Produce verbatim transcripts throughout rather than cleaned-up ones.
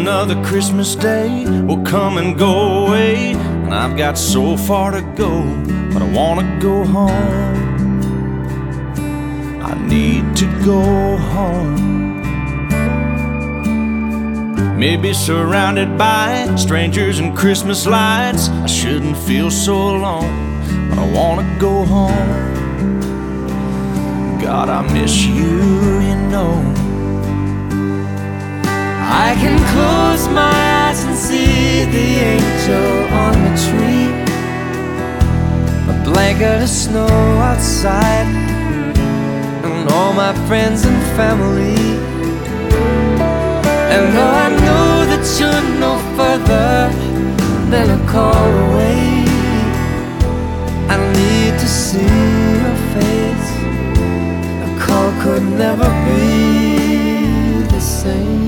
Another Christmas day will come and go away, and I've got so far to go, but I wanna go home. I need to go home. Maybe surrounded by strangers and Christmas lights, I shouldn't feel so alone, but I wanna go home. God, I miss you, you know. I can close my eyes and see the angel on the tree, a blanket of snow outside, and all my friends and family. And though I know that you're no further than a call away, I need to see your face. A call could never be the same.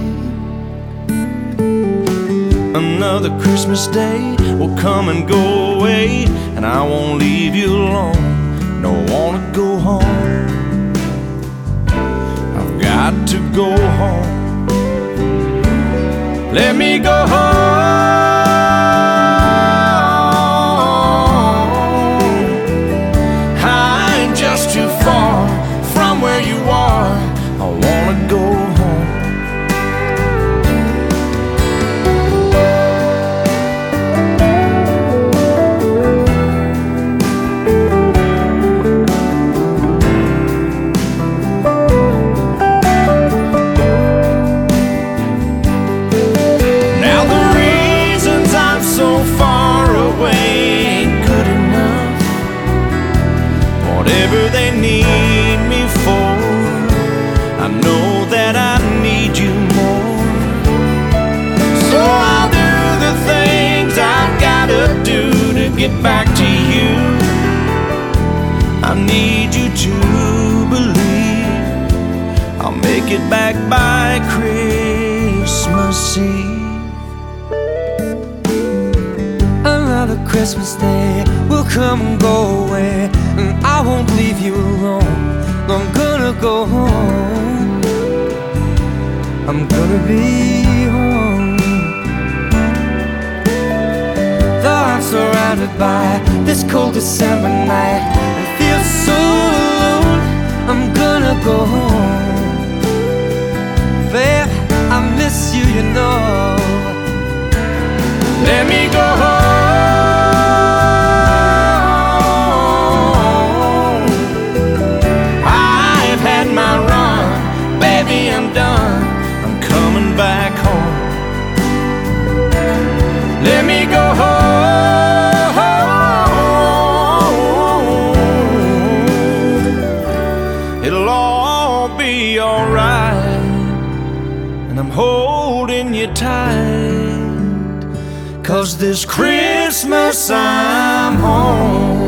Another Christmas day will come and go away, and I won't leave you alone. No, I wanna go home. I've got to go home. Let me go home. I ain't just too far from where you are. I wanna go home. Whatever they need me for, I know that I need you more. So I'll do the things I've gotta do to get back to you. I need you to believe I'll make it back by Christmas Eve. Another Christmas day will come and go away, and I won't leave you alone. I'm gonna go home. I'm gonna be home. Though I'm surrounded by this cold December night and feel so alone, I'm gonna go home. Babe, I miss you, you know. Let me go home. I'm done, I'm coming back home. Let me go home. It'll all be alright, and I'm holding you tight, 'cause this Christmas I'm home.